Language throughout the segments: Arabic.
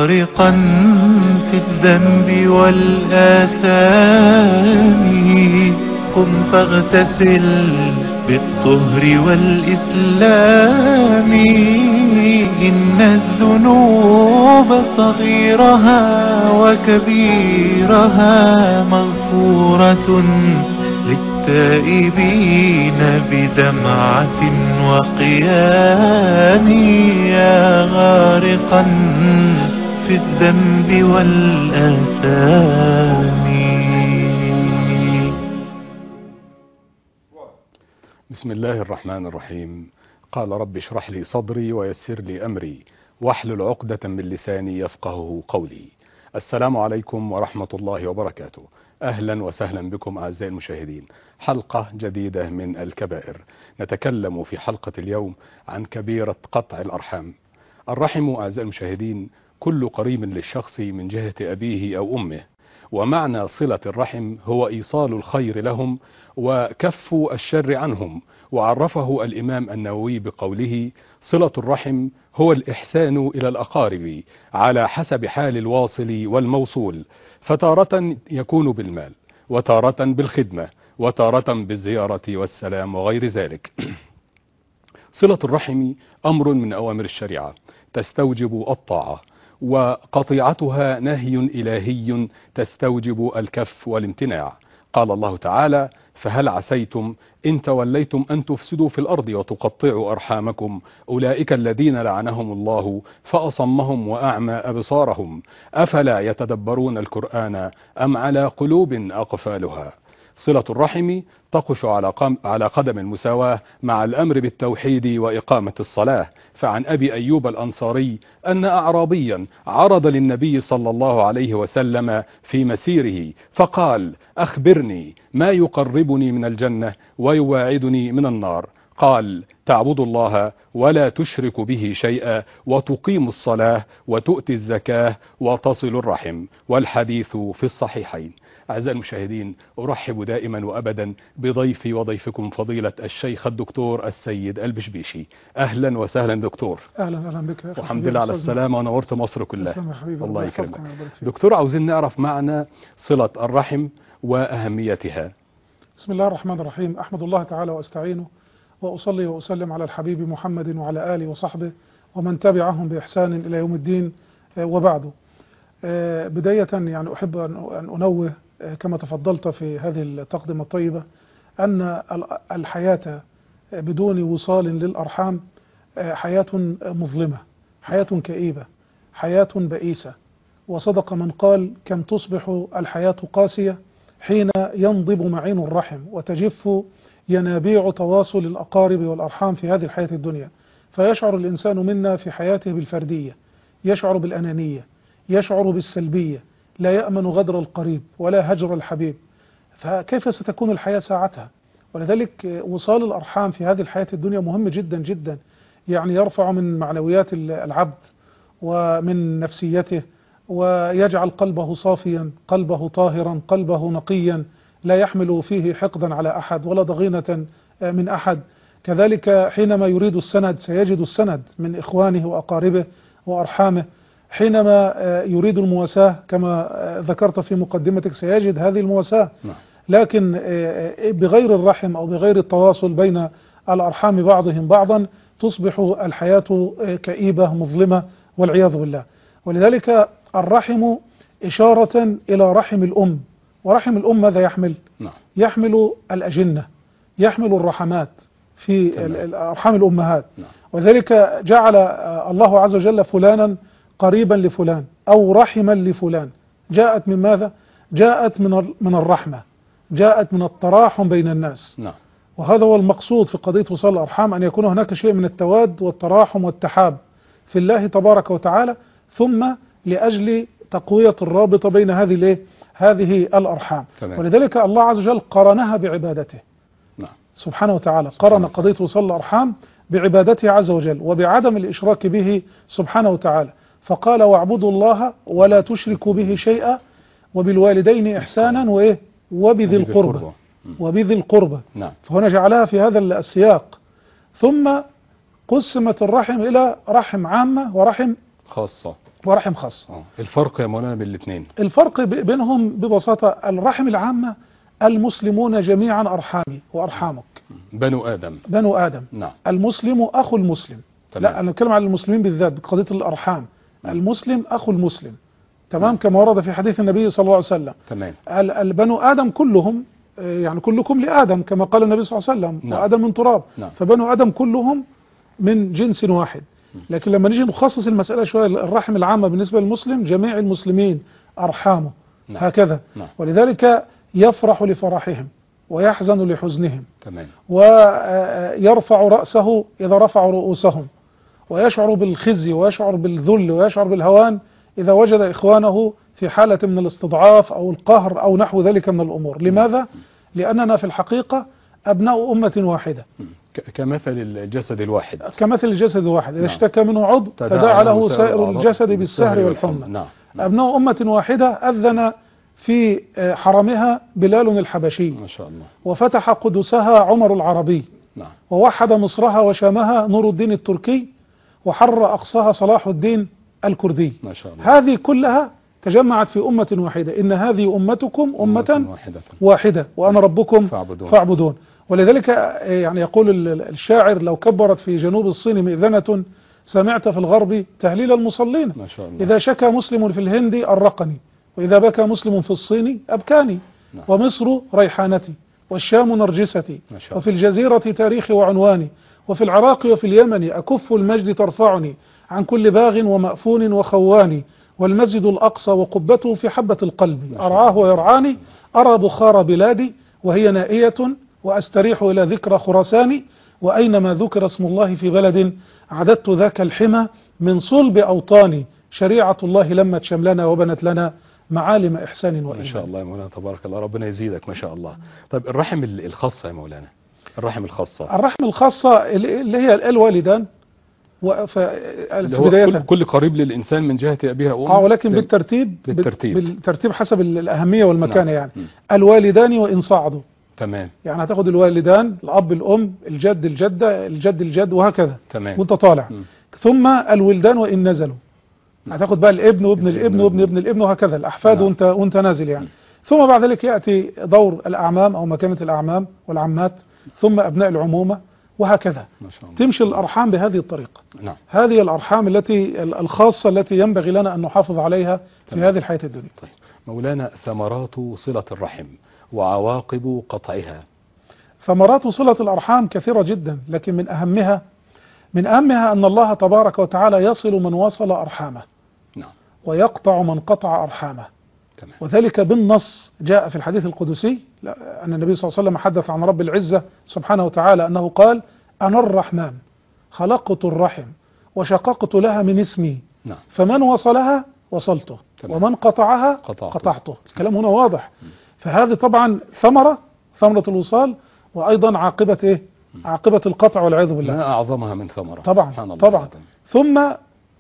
غارقا في الذنب والآثام قم فاغتسل بالطهر والإسلام إن الذنوب صغيرها وكبيرها مغفورة للتائبين بدمعة وقيام يا غارقا في الذنب والآثام. بسم الله الرحمن الرحيم. قال رب اشرح لي صدري ويسر لي أمري واحلل عقدة من لساني يفقهه قولي. السلام عليكم ورحمة الله وبركاته. أهلا وسهلا بكم أعزائي المشاهدين، حلقة جديدة من الكبائر. نتكلم في حلقة اليوم عن كبيرة قطع الأرحام. الرحم أعزائي المشاهدين كل قريب للشخص من جهة أبيه أو أمه، ومعنى صلة الرحم هو إيصال الخير لهم وكف الشر عنهم. وعرفه الإمام النووي بقوله: صلة الرحم هو الإحسان إلى الأقارب على حسب حال الواصل والموصول، فتارة يكون بالمال، وتارة بالخدمة، وتارة بالزيارة والسلام وغير ذلك. صلة الرحم أمر من أوامر الشريعة تستوجب الطاعة، وقطيعتها نهي إلهي تستوجب الكف والامتناع. قال الله تعالى: فهل عسيتم إن توليتم أن تفسدوا في الأرض وتقطعوا أرحامكم أولئك الذين لعنهم الله فأصمهم وأعمى أبصارهم أفلا يتدبرون القرآن أم على قلوب أقفالها. صلة الرحم تقف على قدم المساواة مع الأمر بالتوحيد وإقامة الصلاة. فعن أبي أيوب الأنصاري أن أعرابيا عرض للنبي صلى الله عليه وسلم في مسيره فقال: أخبرني ما يقربني من الجنة ويواعدني من النار. قال: تعبد الله ولا تشرك به شيئا، وتقيم الصلاة، وتؤتي الزكاة، وتصل الرحم. والحديث في الصحيحين. أعزائي المشاهدين، أرحب دائما وأبدا بضيفي وضيفكم فضيلة الشيخ الدكتور السيد البشبيشي. أهلا وسهلا دكتور. أهلا بك يا أخي. والحمد لله على السلامة ونورت مصر كلها. الله يكرمك دكتور. عاوزين نعرف معنى صلة الرحم وأهميتها. بسم الله الرحمن الرحيم. أحمد الله تعالى وأستعينه وأصلي وأسلم على الحبيب محمد وعلى آله وصحبه ومن تبعهم بإحسان إلى يوم الدين، وبعده. بداية يعني أحب أن أنوه كما تفضلت في هذه التقدمة الطيبة أن الحياة بدون وصال للأرحام حياة مظلمة، حياة كئيبة، حياة بئيسة. وصدق من قال: كم تصبح الحياة قاسية حين ينضب معين الرحم وتجف ينابيع تواصل الأقارب والأرحام في هذه الحياة الدنيا. فيشعر الإنسان منا في حياته بالفردية، يشعر بالأنانية، يشعر بالسلبية، لا يأمن غدر القريب ولا هجر الحبيب. فكيف ستكون الحياة ساعتها؟ ولذلك وصال الأرحام في هذه الحياة الدنيا مهم جدا جدا، يعني يرفع من معنويات العبد ومن نفسيته، ويجعل قلبه صافيا، قلبه طاهرا، قلبه نقيا، لا يحمل فيه حقدا على أحد ولا ضغينة من أحد. كذلك حينما يريد السند سيجد السند من إخوانه وأقاربه وأرحامه. حينما يريد المواساة كما ذكرت في مقدمتك سيجد هذه المواساة. لكن بغير الرحم أو بغير التواصل بين الأرحام بعضهم بعضا تصبح الحياة كئيبة مظلمة والعياذ بالله. ولذلك الرحم إشارة إلى رحم الأم. ورحم الأم ماذا يحمل؟ يحمل الأجنة، يحمل الرحمات في أرحام الأمهات. وذلك جعل الله عز وجل فلانا قريبا لفلان أو رحما لفلان. جاءت من ماذا؟ جاءت من الرحمة، جاءت من التراحم بين الناس. وهذا هو المقصود في قضية وصال الأرحام، أن يكون هناك شيء من التواد والتراحم والتحاب في الله تبارك وتعالى، ثم لأجل تقوية الرابطة بين هذه الأرحام. ولذلك الله عز وجل قرنها بعبادته سبحانه وتعالى، قرن قضية وصال الأرحام بعبادته عز وجل وبعدم الإشراك به سبحانه وتعالى. فقال: واعبدوا الله ولا تشركوا به شيئا وبالوالدين إحسانا وبذي القربى. فهنا جعلها في هذا السياق. ثم قسمت الرحم إلى رحم عامة ورحم ورحم خاص. الفرق يا مولانا بين الاثنين؟ الفرق بينهم ببساطة الرحم العامة المسلمون جميعا أرحامي وأرحامك، بنو آدم. بنو آدم. نعم. المسلم أخو المسلم. تمام. لا، أنا أتكلم عن المسلمين بالذات بقضية الأرحام. المسلم أخو المسلم. تمام. كما ورد في حديث النبي صلى الله عليه وسلم. تمام. البنو آدم كلهم، يعني كلكم لآدم كما قال النبي صلى الله عليه وسلم. نعم. وآدم من تراب. نعم. فبنو آدم كلهم من جنس واحد. لكن لما نيجي نخصص المسألة شوية، الرحم العامة بالنسبة للمسلم جميع المسلمين أرحامه. نعم. هكذا. نعم. ولذلك يفرح لفرحهم ويحزن لحزنهم. تمام. ويرفع رأسه إذا رفعوا رؤوسهم، ويشعر بالخزي ويشعر بالذل ويشعر بالهوان إذا وجد إخوانه في حالة من الاستضعاف أو القهر أو نحو ذلك من الأمور. لماذا؟ لأننا في الحقيقة أبناء أمة واحدة، كمثل الجسد الواحد. كمثل الجسد الواحد، إذا نعم. اشتكى منه عضو تداعى له سائر الجسد بالسهر والحمى. نعم. أبناء أمة واحدة. أذن في حرمها بلال الحبشي، ما شاء الله، وفتح قدسها عمر العربي، نعم، ووحد مصرها وشامها نور الدين التركي، وحرر أقصاها صلاح الدين الكردي. ما شاء الله. هذه كلها تجمعت في أمة واحدة. إن هذه أمتكم أمة واحدة وأنا ربكم فاعبدون. ولذلك يعني يقول الشاعر: لو كبرت في جنوب الصين مئذنة سمعت في الغرب تهليل المصلين. ما شاء الله. إذا شكى مسلم في الهند أرقني، وإذا بكى مسلم في الصين أبكاني. نعم. ومصر ريحانتي، والشام نرجستي، وفي الجزيرة تاريخي وعنواني، وفي العراق وفي اليمن أكف المجد ترفعني عن كل باغ ومأفون وخواني، والمسجد الأقصى وقبته في حبة القلب أرعاه ويرعاني، أرى بخار بلادي وهي نائية وأستريح إلى ذكرى خراساني، وأينما ذكر اسم الله في بلد عددت ذاك الحمى من صلب أوطاني، شريعة الله لمت شملنا وبنت لنا معالم إحسان وإيمان. ما شاء الله يا مولانا، تبارك الله، ربنا يزيدك ما شاء الله. طيب الرحم الخاصة يا مولانا، الرحم الخاصة، الرحم الخاصة اللي هي الوالدان بداية كل قريب للإنسان من جهة أبيها وأمه، ولكن بالترتيب حسب الأهمية والمكانة. نعم. يعني الوالدان وإن صعدوا. تمام. يعني هتاخد الوالدان، الأب الأم، الجد الجدة، الجد الجد، وهكذا. تمام. وانت طالع. ثم الولدان وإن نزلوا. هتاخد بقى الابن وابن الابن وابن ابن الابن وهكذا الأحفاد. نعم. وانت نازل يعني. ثم بعد ذلك يأتي دور الأعمام أو مكانة الأعمام والعمات، ثم أبناء العمومة، وهكذا. ما شاء الله. تمشي الأرحام بهذه الطريقة. نعم. هذه الأرحام الخاصة التي ينبغي لنا أن نحافظ عليها في هذه الحياة الدنيا. طيب مولانا، ثمرات صلة الرحم وعواقب قطعها. ثمرات صلة الأرحام كثيرة جدا، لكن من أهمها أن الله تبارك وتعالى يصل من وصل أرحامه. نعم. ويقطع من قطع أرحامه. تمام. وذلك بالنص جاء في الحديث القدسي أن النبي صلى الله عليه وسلم حدث عن رب العزة سبحانه وتعالى أنه قال: أنا الرحمن خلقت الرحم وشققت لها من اسمي. نعم. فمن وصلها وصلته. تمام. ومن قطعها قطعته. الكلام هنا واضح. فهذه طبعا ثمرة الوصال، وأيضا عاقبة عاقبة القطع والعياذ بالله. ما أعظمها من ثمرة. طبعا. ثم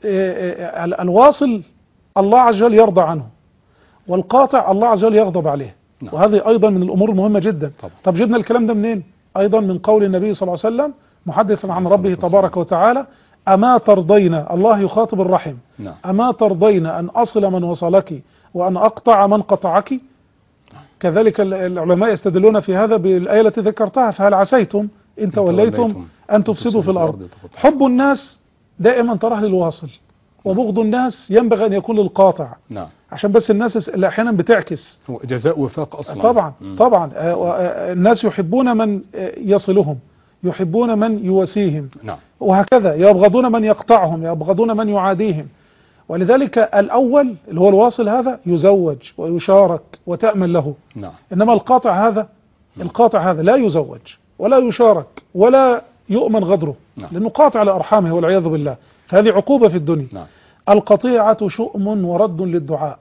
الواصل الله عز وجل يرضى عنه، والقاطع الله عز وجل يغضب عليه. نعم. وهذه أيضا من الأمور المهمة جدا. طب جبنا الكلام ده منين؟ أيضا من قول النبي صلى الله عليه وسلم محدثا عن ربه تبارك وتعالى: أما ترضين، الله يخاطب الرحم، نعم، أما ترضين أن أصل من وصلك وأن أقطع من قطعك؟ كذلك العلماء يستدلون في هذا بالآية التي ذكرتها: فهل عسيتم إن توليتم أن تفسدوا في الأرض. حب الناس دائما تراه للواصل، وبغض الناس ينبغي أن يكون للقاطع. نعم. عشان بس الناس اللي أحيانا بتعكس جزاء وفاق أصلا. طبعا الناس يحبون من يصلهم، يحبون من يواسيهم. نعم. وهكذا يبغضون من يقطعهم، يبغضون من يعاديهم. ولذلك الأول اللي هو الواصل هذا يزوج ويشارك وتأمن له. نعم. إنما القاطع هذا لا يزوج ولا يشارك ولا يؤمن غدره. نعم. لأنه قاطع لأرحامه والعياذ بالله. فهذه عقوبة في الدنيا. نعم. القطيعة شؤم ورد للدعاء،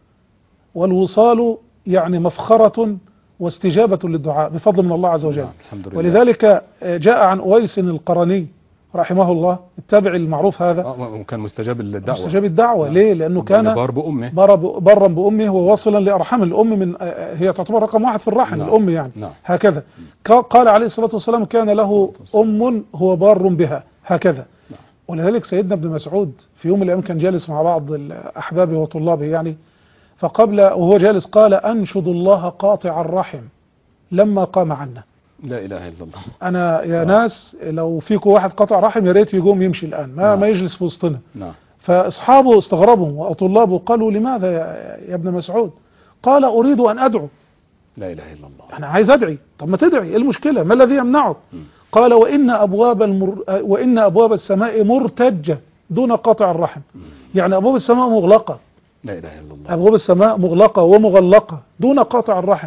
والوصال يعني مفخرة واستجابة للدعاء بفضل من الله عز وجل. نعم. الحمد لله. ولذلك جاء عن أويس القرني رحمه الله، التابعي المعروف هذا، وكان مستجاب للدعوة. مستجاب الدعوة. نعم. ليه؟ لأنه كان برا بأمه وواصلا لأرحام الأم، من هي تعتبر رقم 1 في الرحم. نعم. الأم يعني. نعم. هكذا قال عليه الصلاة والسلام: كان له أم هو بار بها. هكذا. نعم. ولذلك سيدنا ابن مسعود في يوم من الأيام كان جالس مع بعض أحبابه وطلابه يعني، فقبل وهو جالس قال: أنشد الله قاطع الرحم لما قام عنا. لا إله إلا الله. أنا يا ناس لو فيكم واحد قطع رحم يا ريت يقوم يمشي الآن، ما يجلس في وسطنا. فأصحابه استغربوا وطلابه قالوا: لماذا يا ابن مسعود؟ قال: أريد أن أدعو. لا إله إلا الله. أنا عايز أدعي. طب ما تدعي، إيه المشكلة؟ ما الذي يمنعك؟ قال: وإن أبواب السماء مرتجة دون قطع الرحم. يعني أبواب السماء مغلقة. لا إله إلا الله. أبواب السماء مغلقة ومغلقة دون قطع الرحم.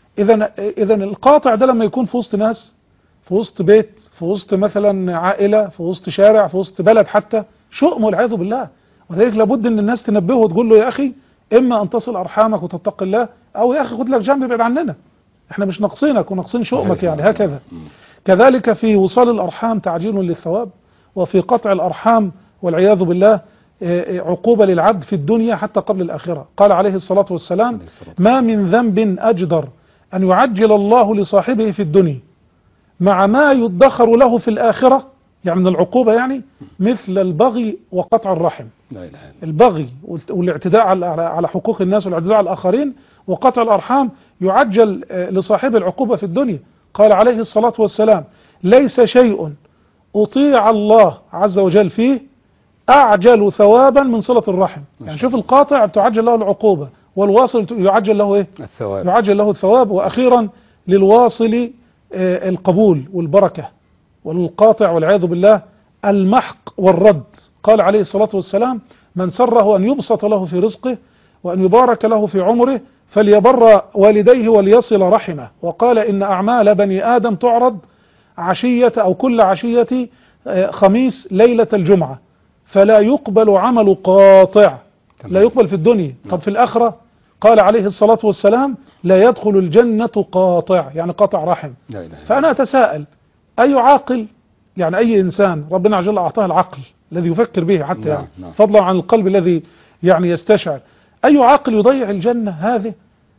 إذا القاطع ده لما يكون في وسط ناس، في وسط بيت، في وسط مثلا عائلة، في وسط شارع، في وسط بلد حتى، شؤم والعياذ بالله. وذلك لابد ان الناس تنبهه وتقول له: يا اخي اما ان تصل ارحامك وتتقي الله، او يا اخي خد لك جنب ابعد عننا، احنا مش ناقصينك وناقصين شؤمك يعني. هكذا كذلك في وصال الارحام تعجيل للثواب، وفي قطع الارحام والعياذ بالله عقوبة للعبد في الدنيا حتى قبل الآخرة. قال عليه الصلاة والسلام: ما من ذنب أجدر أن يعجل الله لصاحبه في الدنيا مع ما يدخر له في الآخرة، يعني من العقوبة، يعني مثل البغي وقطع الرحم. البغي والاعتداء على حقوق الناس والاعتداء على الآخرين وقطع الأرحام يعجل لصاحب العقوبة في الدنيا. قال عليه الصلاة والسلام: ليس شيء أطيع الله عز وجل فيه أعجل ثوابا من صلة الرحم. يعني شوف، القاطع تعجل له العقوبة، والواصل يعجل له إيه؟ الثواب. يعجل له الثواب. وأخيرا للواصل القبول والبركة، والقاطع والعياذ بالله المحق والرد. قال عليه الصلاة والسلام: من سره أن يبسط له في رزقه وأن يبارك له في عمره فليبر والديه وليصل رحمه. وقال: إن أعمال بني آدم تعرض عشية أو كل عشية خميس ليلة الجمعة، فلا يقبل عمل قاطع. لا يقبل في الدنيا. طب في الآخرة؟ قال عليه الصلاة والسلام: لا يدخل الجنة قاطع، يعني قطع رحم. فأنا أتساءل: أي عاقل، يعني أي إنسان ربنا عز وجل أعطاه العقل الذي يفكر به حتى يعني فضلا عن القلب الذي يعني يستشعر، أي عاقل يضيع الجنة هذه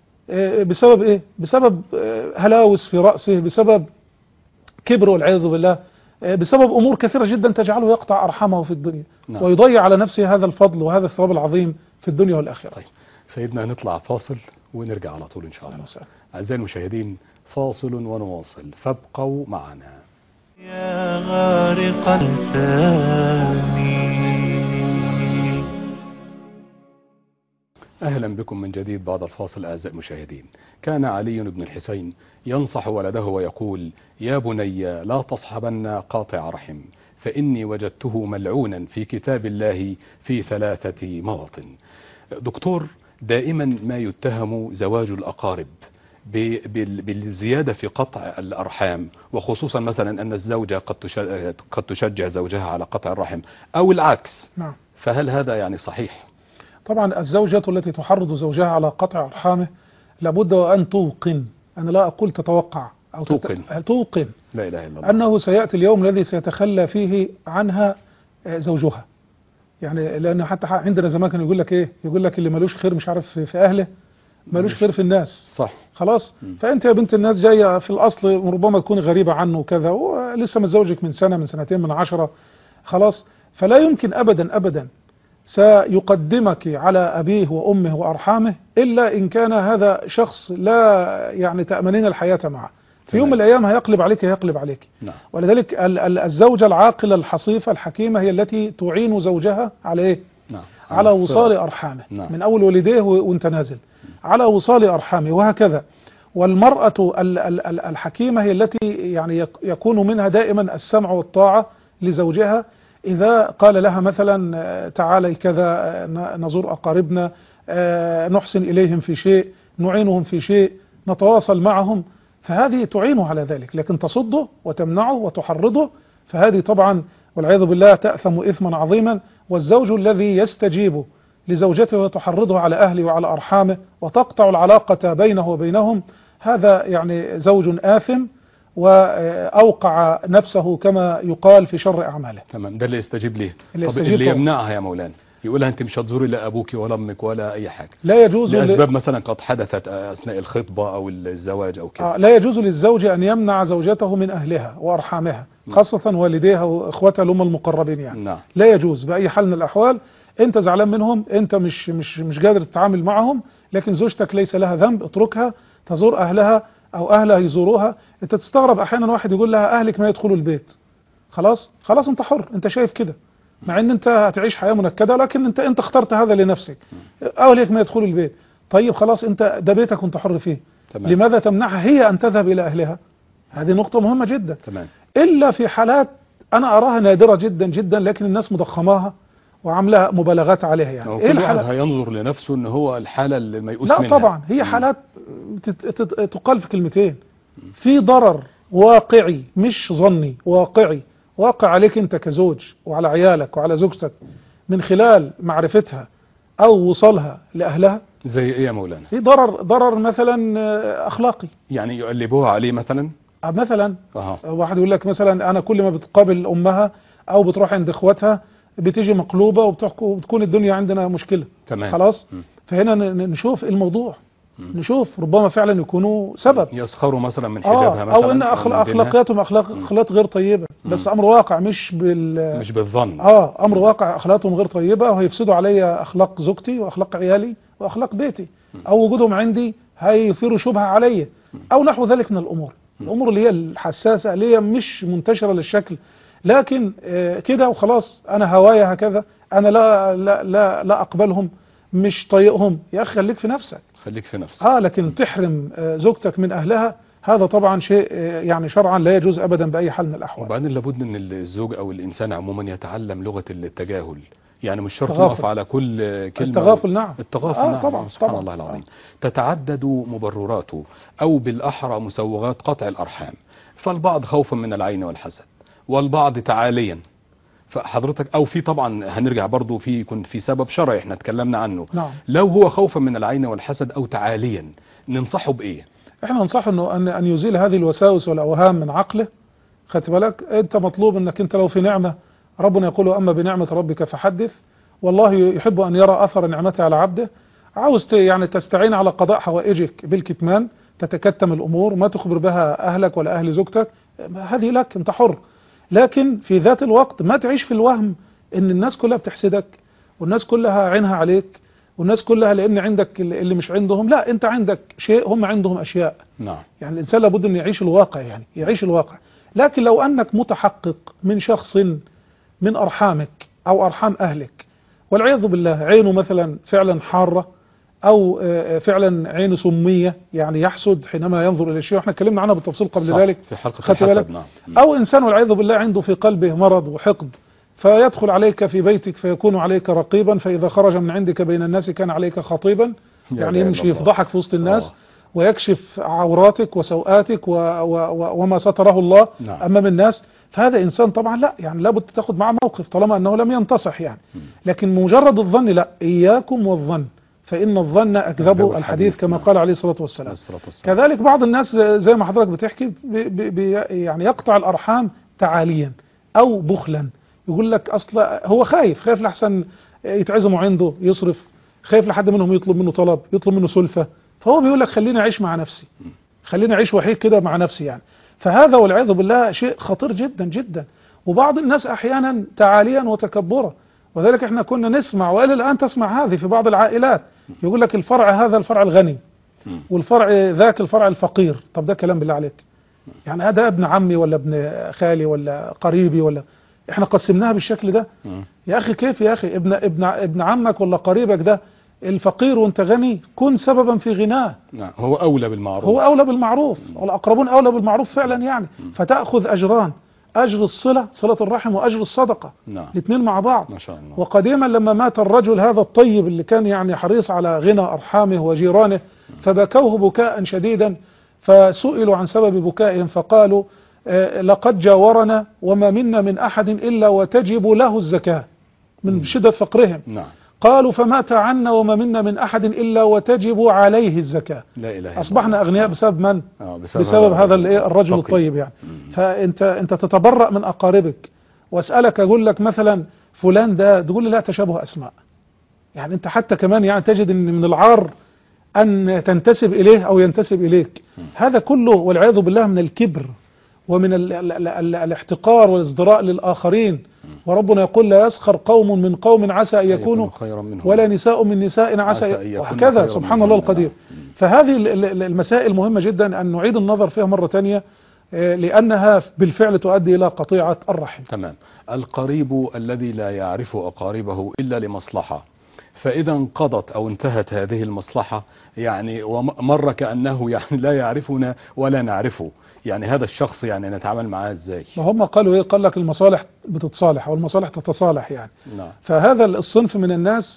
بسبب إيه؟ بسبب هلاوس في رأسه، بسبب كبر والعياذ بالله، بسبب أمور كثيرة جدا تجعله يقطع أرحامه في الدنيا ويضيع على نفسه هذا الفضل وهذا الثواب العظيم في الدنيا والآخرة. طيب سيدنا، نطلع فاصل ونرجع على طول إن شاء الله. أعزائي المشاهدين، فاصل ونواصل، فابقوا معنا. يا غارق الثاني. أهلا بكم من جديد بعد الفاصل. أعزائي المشاهدين، كان علي بن الحسين ينصح ولده ويقول: يا بني لا تصحبن قاطع رحم، فإني وجدته ملعونا في كتاب الله في 3 مواطن. دكتور، دائما ما يتهم زواج الأقارب بالزيادة في قطع الأرحام، وخصوصا مثلا أن الزوجة قد تشجع زوجها على قطع الرحم أو العكس. نعم. فهل هذا يعني صحيح؟ طبعا الزوجة التي تحرض زوجها على قطع أرحامه لابد وأن توقن، أنا لا أقول تتوقع أو توقن لا إله إلا الله أنه سيأتي اليوم الذي سيتخلى فيه عنها زوجها. يعني لأن حتى عندنا زمان كان يقول لك إيه؟ يقول لك اللي ملوش خير مش عارف في أهله ملوش خير في الناس. صح. خلاص. فأنت يا بنت الناس جاية في الأصل ربما تكون غريبة عنه وكذا، ولسه متزوجك من سنة من سنتين من 10. خلاص. فلا يمكن أبدا أبدا سيقدمك على أبيه وأمه وأرحامه إلا إن كان هذا شخص لا يعني تأمنين الحياة معه. في يوم من الأيام هيقلب عليك. نعم. ولذلك الزوجة العاقلة الحصيفة الحكيمة هي التي تعين زوجها على إيه؟ نعم. على وصال أرحامه. نعم. من أول والديه وانت نازل على وصال أرحامه وهكذا. والمرأة الحكيمة هي التي يعني يكون منها دائما السمع والطاعة لزوجها إذا قال لها مثلا تعالي كذا نزور أقاربنا، نحسن إليهم في شيء، نعينهم في شيء، نتواصل معهم، فهذه تعينه على ذلك. لكن تصده وتمنعه وتحرضه فهذه طبعا والعياذ بالله تأثم إثما عظيما. والزوج الذي يستجيب لزوجته وتحرضه على أهله وعلى أرحامه وتقطع العلاقة بينه وبينهم، هذا يعني زوج آثم وأوقع نفسه كما يقال في شر أعماله. تمام. ده اللي يستجيب ليه. طب اللي يمنعها يا مولانا؟ يقولها انت مش هتزوري لا ابوك ولا امك ولا اي حاجه، لا يجوز لاسباب مثلا قد حدثت اثناء الخطبه او الزواج او كده. لا يجوز للزوج أن يمنع زوجته من أهلها وأرحامها، خاصة والديها وإخوتها الأم المقربين يعني. نعم. لا يجوز بأي حال من الأحوال. أنت زعلان منهم، أنت مش قادر تتعامل معهم، لكن زوجتك ليس لها ذنب، اتركها تزور أهلها أو أهلها يزوروها. أنت تستغرب أحيانا واحد يقول لها أهلك ما يدخلوا البيت. خلاص أنت حر، أنت شايف كده، مع أن أنت هتعيش حياة منكدة، لكن أنت اخترت هذا لنفسك. أهلك ما يدخلوا البيت، طيب خلاص أنت ده بيتك وأنت حر فيه. تمام. لماذا تمنعها هي أن تذهب إلى أهلها؟ هذه نقطة مهمة جدا. تمام. إلا في حالات أنا أراها نادرة جدا جدا، لكن الناس مضخماها وعاملة مبالغات عليها يعني. كل واحد هينظر لنفسه ان هو الحالة اللي ما يقوس منها. لا طبعا هي حالات تقال في كلمتين. في ضرر واقعي مش ظني، واقع عليك أنت كزوج وعلى عيالك وعلى زوجتك من خلال معرفتها أو وصلها لأهلها. زي ايه يا مولانا؟ في ضرر مثلا أخلاقي، يعني يقلبوها عليه مثلا. واحد يقول لك مثلا أنا كل ما بتقابل أمها أو بتروح عند إخواتها بتيجي مقلوبة وبتكون الدنيا عندنا مشكلة. تمام. خلاص. فهنا نشوف الموضوع، نشوف ربما فعلا يكونوا سبب. يسخروا مثلا من حجابها مثلا، أو إن أخلاقياتهم أخلاقيات غير طيبة، بس أمر واقع مش بالظن. أمر واقع أخلاقهم غير طيبة، وهيفسدوا علي أخلاق زوجتي وأخلاق عيالي وأخلاق بيتي، أو وجودهم عندي هيثيروا شبهة علي، أو نحو ذلك من الأمور اللي هي الحساسة، اللي هي مش منتشرة للشكل، لكن كده وخلاص أنا هوايا هكذا، أنا لا أقبلهم، مش طايقهم. يا أخي خليك في نفسك. لكن تحرم زوجتك من أهلها، هذا طبعا شيء يعني شرعا لا يجوز أبدا بأي حال من الأحوال. وبعدين لابد أن الزوج أو الإنسان عموما يتعلم لغة التجاهل، يعني مش شرط نقف على كل كلمة. التغافل نعم. نعم. طبعا. سبحان الله العظيم. تتعدد مبرراته، أو بالأحرى مسوغات قطع الأرحام، فالبعض خوفا من العين والحسد، والبعض تعاليا. فحضرتك او في طبعا هنرجع برضو يكون في سبب شرعي احنا اتكلمنا عنه. نعم. لو هو خوفا من العين والحسد او تعاليا، ننصحه بايه؟ احنا ننصحه انه ان يزيل هذه الوساوس والاوهام من عقله. خدت بالك انت مطلوب انك انت لو في نعمة، ربنا يقول اما بنعمة ربك فحدث، والله يحب ان يرى اثر نعمته على عبده. عاوز يعني تستعين على قضاء حوائجك بالكتمان، تتكتم الامور ما تخبر بها اهلك ولا اهل زوجتك، هذه لك انت حر. لكن في ذات الوقت ما تعيش في الوهم ان الناس كلها بتحسدك، والناس كلها عينها عليك، والناس كلها لان عندك اللي مش عندهم. لا، انت عندك شيء هم عندهم اشياء. نعم. يعني الانسان لابد ان يعيش الواقع، يعني يعيش الواقع. لكن لو انك متحقق من شخص من ارحامك او ارحام اهلك، والعياذ بالله عينه مثلا فعلا حارة، او فعلا عينه سمية، يعني يحسد حينما ينظر الى الشيء، واحنا اتكلمنا عنها بالتفصيل قبل ذلك في حلقة الحسد. نعم. او انسان والعياذ بالله عنده في قلبه مرض وحقد، فيدخل عليك في بيتك فيكون عليك رقيبا، فاذا خرج من عندك بين الناس كان عليك خطيبا، يعني يمشي يفضحك في وسط الناس ويكشف عوراتك وسوءاتك وما ستره الله. نعم. امام الناس. فهذا انسان طبعا لا، يعني لابد تاخذ معه موقف طالما انه لم ينتصح يعني. لكن مجرد الظن لا، اياكم والظن فإن الظن أكذب الحديث كما قال عليه الصلاة والسلام. كذلك بعض الناس زي ما حضرتك بتحكي يعني يقطع الأرحام تعاليا أو بخلا، يقول لك أصلا هو خايف لحسن يتعزموا عنده يصرف، خايف لحد منهم يطلب منه طلب، يطلب منه سلفة، فهو بيقول لك خليني أعيش مع نفسي، خليني أعيش وحيد كده مع نفسي يعني. فهذا والعياذ بالله شيء خطير جدا جدا. وبعض الناس أحيانا تعاليا وتكبرا، وذلك احنا كنا نسمع وإلى الآن تسمع هذه في بعض العائلات، يقول لك الفرع هذا الفرع الغني، والفرع ذاك الفرع الفقير. طب ده كلام بالله عليك؟ يعني هذا ابن عمي ولا ابن خالي ولا قريبي، ولا احنا قسمناها بالشكل ده؟ يا اخي كيف يا اخي؟ ابن عمك ولا قريبك ده الفقير وانت غني، كن سببا في غناه. نعم. هو اولى بالمعروف، والاقربون اولى بالمعروف فعلا يعني. فتاخذ اجران، اجر الصله، صله الرحم، واجر الصدقه. نعم. الاثنين مع بعض. ما شاء الله. وقديما لما مات الرجل هذا الطيب اللي كان يعني حريص على غنى ارحامه وجيرانه، فبكوه بكاء شديدا، فسئلوا عن سبب بكائهم فقالوا لقد جاورنا وما منا من احد الا وتجب له الزكاه من شده فقرهم. نعم. قالوا فمات عنا وما منا من احد الا وتجب عليه الزكاه. لا اله الا الله. اصبحنا اغنياء بسبب من؟ بسبب هذا الرجل الطيب يعني. فانت تتبرأ من اقاربك، واسالك اقول لك مثلا فلان ده، تقول لي لا تشابه اسماء، يعني انت حتى كمان يعني تجد ان من العار ان تنتسب اليه او ينتسب اليك. هذا كله والعياذ بالله من الكبر ومن الاحتقار والازدراء للآخرين. وربنا يقول لا يسخر قوم من قوم عسى أن يكونوا خيرا منهم ولا نساء من نساء عسى وهكذا سبحان الله القدير. فهذه المسائل مهمة جدا أن نعيد النظر فيها مرة تانية، لأنها بالفعل تؤدي إلى قطيعة الرحم. تمام. القريب الذي لا يعرف أقاربه إلا لمصلحة، فإذا انقضت أو انتهت هذه المصلحة يعني ومر كأنه يعني لا يعرفنا ولا نعرفه، يعني هذا الشخص يعني نتعامل معاه ازاي؟ ما هم قالوا ايه؟ قال لك المصالح بتتصالح او المصالح تتصالح يعني. نعم. فهذا الصنف من الناس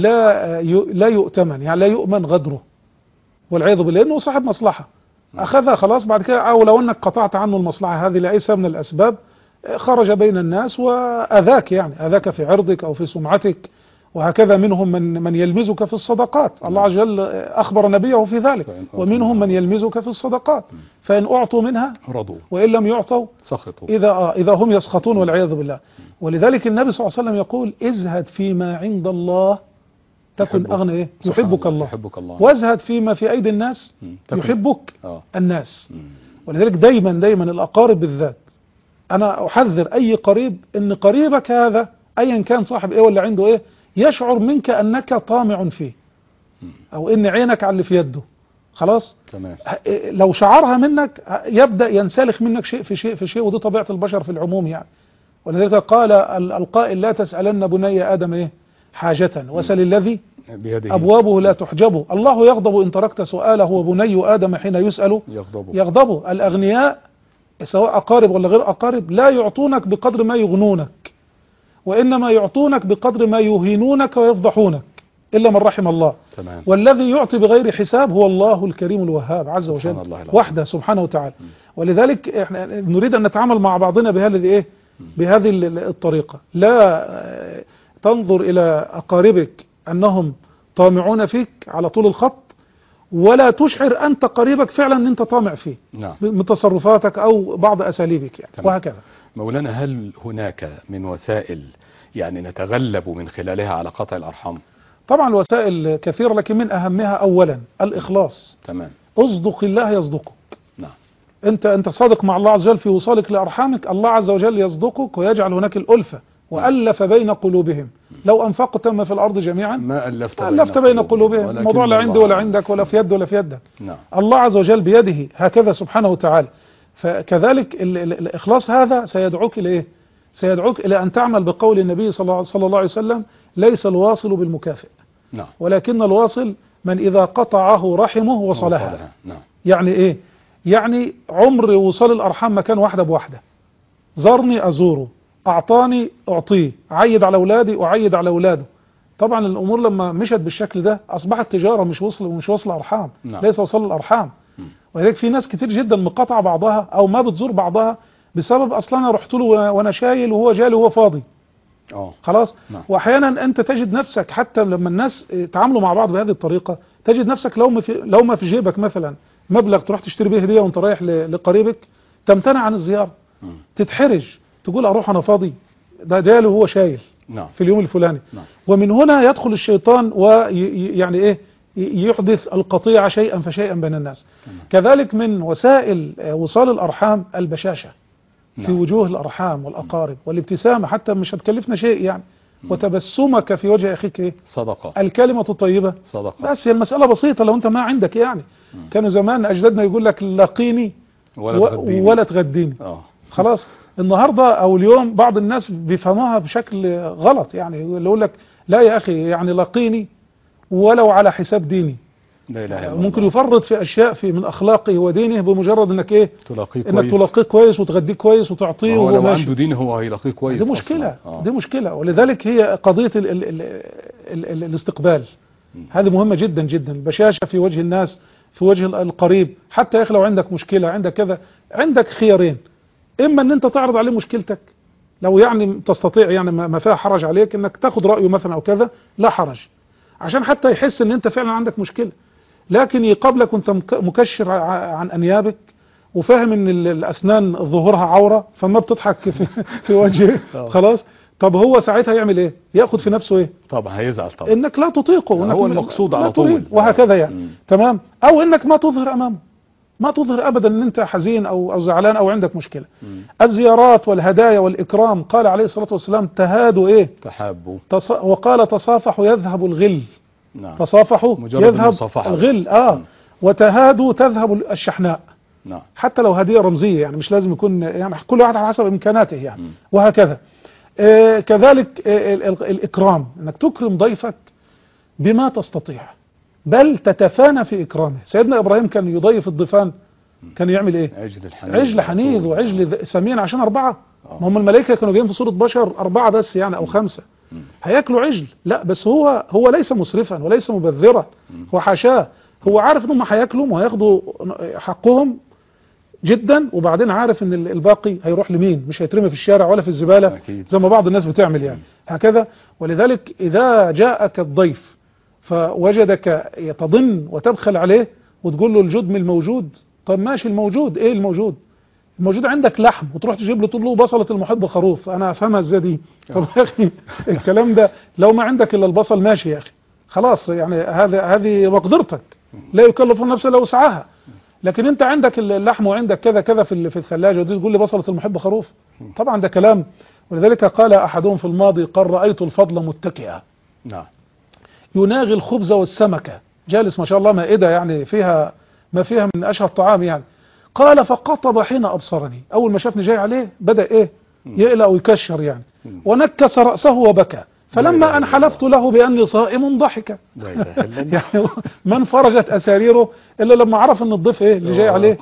لا يؤتمن، يعني لا يؤمن غدره والعياذ بالله، لانه صاحب مصلحة اخذها خلاص، بعد كده او لو انك قطعت عنه المصلحة هذه لاي سبب من الاسباب خرج بين الناس واذاك، يعني اذاك في عرضك او في سمعتك. وهكذا منهم من يلمزك في الصدقات، الله عز وجل أخبر نبيه في ذلك، ومنهم من يلمزك في الصدقات فإن أعطوا منها رضوا وإن لم يعطوا سخطوا إذا هم يسخطون والعياذ بالله. ولذلك النبي صلى الله عليه وسلم يقول ازهد فيما عند الله تكن أغنى إيه؟ يحبك الله. وازهد فيما في أيدي الناس يحبك الناس. ولذلك دايما الأقارب بالذات أنا أحذر أي قريب إن قريبك هذا أيا كان صاحب إيه ولا عنده إيه يشعر منك أنك طامع فيه أو إن عينك على اللي في يده. خلاص تمام. لو شعرها منك يبدأ ينسلخ منك شيء في شيء في شيء، ودي طبيعة البشر في العموم يعني. ولذلك قال القائل لا تسألن بني آدم إيه حاجة وسل الذي بيده أبوابه لا تحجبه. الله يغضب إن تركت سؤاله وبني آدم حين يسأل يغضب. الأغنياء سواء أقارب ولا غير أقارب لا يعطونك بقدر ما يغنونك، وإنما يعطونك بقدر ما يهينونك ويفضحونك إلا من رحم الله. تمام. والذي يعطي بغير حساب هو الله الكريم الوهاب عز وجل وحده سبحانه وتعالى. ولذلك احنا نريد أن نتعامل مع بعضنا بهذه الطريقة. لا تنظر إلى أقاربك أنهم طامعون فيك على طول الخط، ولا تشعر أنت قريبك فعلا أن أنت طامع فيه. نعم. من تصرفاتك أو بعض أساليبك يعني. وهكذا. مولانا، هل هناك من وسائل يعني نتغلب من خلالها على قطع الأرحام؟ طبعا الوسائل كثيرة، لكن من أهمها أولا الإخلاص. تمام. اصدق الله يصدقك. نعم. أنت صادق مع الله عز وجل في وصالك لأرحامك، الله عز وجل يصدقك ويجعل هناك الألفة وألف بين قلوبهم. لو أنفقت ما في الأرض جميعا ما ألفت بين قلوبهم. الموضوع لا عندي ولا عندك ولا في يد ولا في يدك. نعم. الله عز وجل بيده هكذا سبحانه وتعالى. فكذلك الإخلاص هذا سيدعوك إلى إيه؟ سيدعوك إلى أن تعمل بقول النبي صلى الله عليه وسلم ليس الواصل بالمكافئ. نعم. ولكن الواصل من إذا قطعه رحمه وصلها. نعم. يعني إيه؟ يعني عمر وصال الأرحام مكان واحدة بواحدة. زارني أزوره، أعطاني أعطيه، عيد على أولادي أعيد على أولاده. طبعا الأمور لما مشت بالشكل ده أصبحت تجارة مش وصل أرحام. نعم. ليس وصل الأرحام. ولذلك في ناس كتير جدا مقاطعة بعضها أو ما بتزور بعضها بسبب أصلا أنا رحت له وأنا شايل وهو جالي وهو فاضي. خلاص. نعم. وأحيانا أنت تجد نفسك حتى لما الناس تعاملوا مع بعض بهذه الطريقة تجد نفسك لو ما في جيبك مثلا مبلغ تروح تشتري به هدية وانت رايح لقريبك تمتنع عن الزيارة. تتحرج تقول أروح أنا فاضي، ده جالي وهو شايل. نعم. في اليوم الفلاني. نعم. ومن هنا يدخل الشيطان ويعني إيه يحدث القطيعة شيئا فشيئا بين الناس. كذلك من وسائل وصال الأرحام البشاشة في وجوه الأرحام والأقارب والابتسامة، حتى مش هتكلفنا شيء يعني. وتبسمك في وجه أخيك إيه؟ صدقة. الكلمة الطيبة صدقة. بس هي المسألة بسيطة لو أنت ما عندك يعني. كانوا زمان أجدادنا يقول لك لاقيني ولا تغديني. خلاص. النهاردة أو اليوم بعض الناس بيفهموها بشكل غلط، يعني يقول لك لا يا أخي يعني لاقيني ولو على حساب ديني. لا إله إلا ممكن الله. يفرط في أشياء من أخلاقه ودينه بمجرد أنك إيه تلاقيه كويس وتغديه كويس وتعطيه وهو لو عنده دين هو هيلاقيه كويس. دي مشكلة. دي مشكلة. ولذلك هي قضية الاستقبال هذه مهمة جدا جدا. البشاشة في وجه الناس، في وجه القريب. حتى يا أخي لو عندك مشكلة عندك كذا عندك خيارين، إما أن أنت تعرض عليه مشكلتك لو يعني تستطيع، يعني ما فيها حرج عليك أنك تاخد رأيه مثلا أو كذا، لا حرج، عشان حتى يحس أن أنت فعلا عندك مشكلة. لكن يقابلك وانت مكشر عن أنيابك وفاهم ان الاسنان ظهورها عورة فما بتضحك في وجهه خلاص. طب هو ساعتها يعمل ايه؟ ياخد في نفسه ايه؟ طبعا هيزعل طبعا، انك لا تطيقه، وانك هو المقصود لا على تريد، طول وهكذا يعني. تمام. او انك ما تظهر امامه، ما تظهر ابدا ان انت حزين او زعلان او عندك مشكلة. الزيارات والهدايا والاكرام، قال عليه الصلاة والسلام تهادوا ايه؟ تحابوا. وقال تصافحوا يذهب الغل. نعم. تصافحوا يذهب المصافحة الغل. وتهادوا تذهب الشحناء. نعم. حتى لو هدية رمزية يعني، مش لازم يكون يعني، كل واحد على حسب امكاناته يعني. وهكذا. كذلك الإكرام، أنك تكرم ضيفك بما تستطيع، بل تتفانى في إكرامه. سيدنا إبراهيم كان يضيف الضيفان، كان يعمل إيه؟ عجل حنيذ وعجل سمين عشان 4. ما هم الملائكة كانوا جايين في صورة بشر 4 بس يعني أو 5. هياكلوا عجل؟ لا، بس هو ليس مسرفا وليس مبذرا، هو حاشاه. هو عارف انهم هياكلوا وهياخدوا حقهم جدا، وبعدين عارف ان الباقي هيروح لمين، مش هيترمي في الشارع ولا في الزبالة زي ما بعض الناس بتعمل يعني. هكذا. ولذلك اذا جاءك الضيف فوجدك يتضن وتبخل عليه وتقول له الجود من الموجود، طب ماشي، الموجود ايه؟ الموجود عندك لحم وتروح تجيب له تقول له بصلة المحب خروف، انا افهمها ازاي دي؟ طب يا اخي الكلام ده لو ما عندك الا البصل ماشي يا اخي خلاص يعني، هذه مقدرتك، لا يكلف النفس الا وسعها. لكن انت عندك اللحم وعندك كذا كذا في الثلاجه ودي تقول لي بصلة المحب خروف؟ طبعا ده كلام. ولذلك قال احدهم في الماضي قال رأيت الفضل متكئا. نعم. يناغي الخبز والسمكة، جالس ما شاء الله مائدة يعني فيها ما فيها من اشهى الطعام يعني. قال فقطب حين ابصرني، اول ما شافني جاي عليه بدأ ايه؟ يقلق ويكشر يعني. ونكس رأسه وبكى، فلما ان حلفت له باني صائم ضحك. يعني من فرجت اساريره الا لما عرف ان الضيف ايه اللي جاي عليه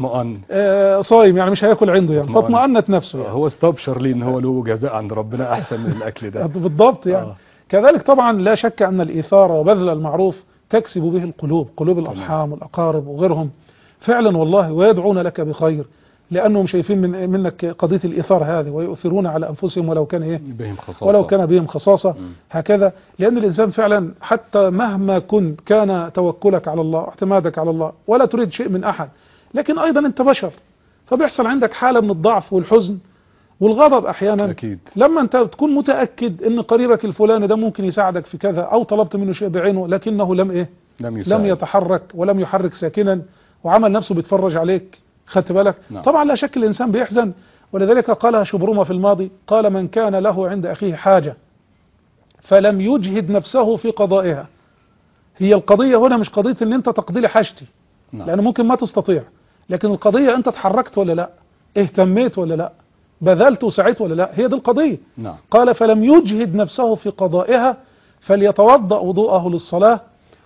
صايم يعني مش هياكل عنده يعني، فاطمأنت نفسه يعني. هو استبشر لي ان هو له جزاء عند ربنا احسن من الاكل ده. بالضبط يعني. كذلك طبعا لا شك ان الايثار وبذل المعروف تكسب به القلوب، قلوب الارحام والاقارب وغيرهم فعلا والله، ويدعون لك بخير لانهم شايفين منك قضيه الايثار هذه، ويؤثرون على انفسهم ولو كان ايه؟ بهم خصاصة. ولو كان بهم خصاصه. هكذا. لان الانسان فعلا حتى مهما كنت كان توكلك على الله واعتمادك على الله ولا تريد شيء من احد، لكن ايضا انت بشر، فبيحصل عندك حاله من الضعف والحزن والغضب احيانا. أكيد. لما انت تكون متاكد ان قريبك الفلاني ده ممكن يساعدك في كذا، او طلبت منه شيء بعينه لكنه لم يتحرك ولم يحرك ساكنا وعمل نفسه بيتفرج عليك، خدت بالك؟ نعم. طبعا لا شك الانسان بيحزن. ولذلك قالها شبرمة في الماضي، قال من كان له عند اخيه حاجة فلم يجهد نفسه في قضائها. هي القضية هنا مش قضية ان انت تقضي لي حاجتي، لان ممكن ما تستطيع، لكن القضية انت اتحركت ولا لا، اهتميت ولا لا، بذلت وسعيت ولا لا، هي دي القضية. نعم. قال فلم يجهد نفسه في قضائها فليتوضأ وضوءه للصلاة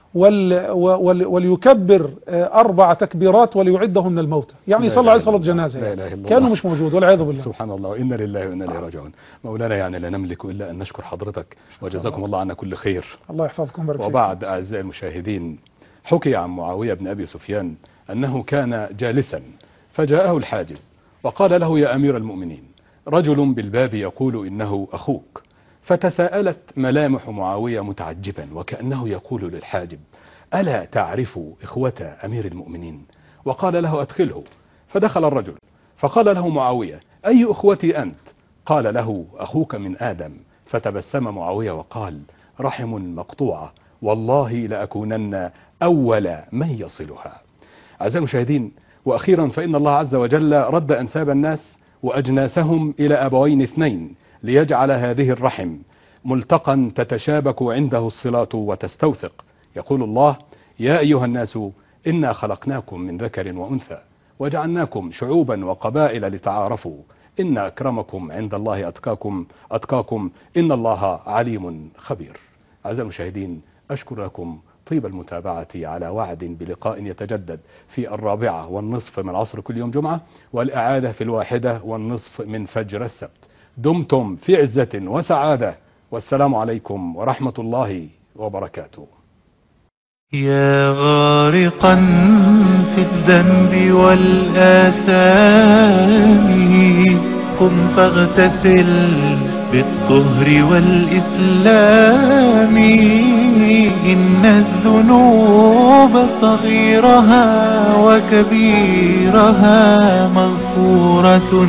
وليكبر 4 تكبيرات وليعده من الموتى، يعني يصلى عليه صلاة جنازة يعني. كانه مش موجود والعياذ بالله. سبحان الله، وإنا لله وإنا إليه راجعون. مولانا يعني لا نملك إلا أن نشكر حضرتك وجزاكم الله عنا كل خير. الله يحفظكم ويبارك فيكم. وبعد أعزائي المشاهدين، حكي عن معاوية بن أبي سفيان أنه كان جالسا فجاءه الحاجب وقال له يا أمير المؤمنين رجل بالباب يقول إنه أخوك. فتساءلت ملامح معاوية متعجبا وكأنه يقول للحاجب ألا تعرف إخوة أمير المؤمنين؟ وقال له أدخله. فدخل الرجل فقال له معاوية أي أخوتي أنت؟ قال له أخوك من آدم. فتبسم معاوية وقال رحم مقطوعة والله لأكونن أول من يصلها. أعزائي المشاهدين، وأخيرا فإن الله عز وجل رد أنساب الناس وأجناسهم إلى أبوين 2 ليجعل هذه الرحم ملتقا تتشابك عنده الصلات وتستوثق. يقول الله يا أيها الناس إنا خلقناكم من ذكر وأنثى وجعلناكم شعوبا وقبائل لتعارفوا إن أكرمكم عند الله أتقاكم إن الله عليم خبير. أعزائي المشاهدين، أشكر لكم طيب المتابعة على وعد بلقاء يتجدد في 4:15 من العصر كل يوم جمعة، والإعادة في 1:15 من فجر السبت. دمتم في عزة وسعادة، والسلام عليكم ورحمة الله وبركاته. يا غارقا في الذنب والآثام قم فاغتسل بالطهر والإسلام. إن الذنوب صغيرها وكبيرها مغفورة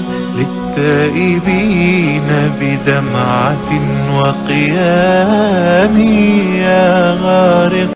للتائبين بدمعة وقيام. يا غارق